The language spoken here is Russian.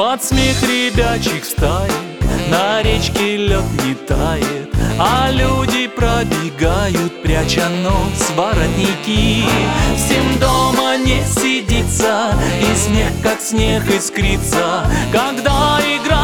Под смех ребячих стаек на речке лед не тает, а люди пробегают, пряча нос в воротники. Всем дома не сидится, и смех как снег искрится, когда игра